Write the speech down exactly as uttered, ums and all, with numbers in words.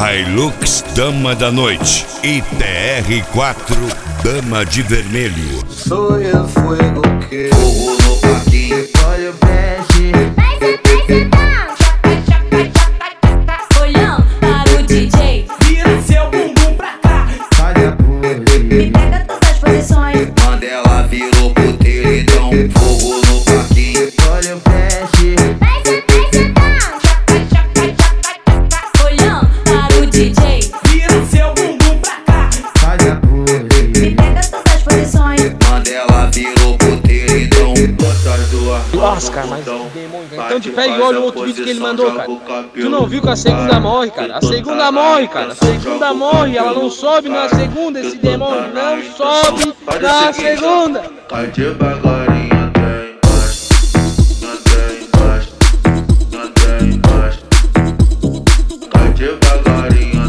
Hilux Dama da Noite e T R quatro Dama de Vermelho. Sou eu, fuego que fogo no parquinho, olha o peixe. Olhão para o D J, vira seu bumbum pra cá. Faz a pose, me pega todas as posições. Mandela virou puteiro, então fogo no parquinho, olha o peixe. Olhão para o D J, Vira seu bumbum pra cá. Faz a pose, me pega todas as posições. Mandela virou puteiro, então bota as duas. Nossa, cara, mas demônio, cara. Então te pega e olha o outro vídeo que ele mandou, cara. Tu não viu que a segunda morre, cara? A segunda morre, cara. A segunda morre, ela não sobe na segunda, esse demônio não sobe na segunda. Cai devagarinho até embaixo, até embaixo, até embaixo. Cai devagarinho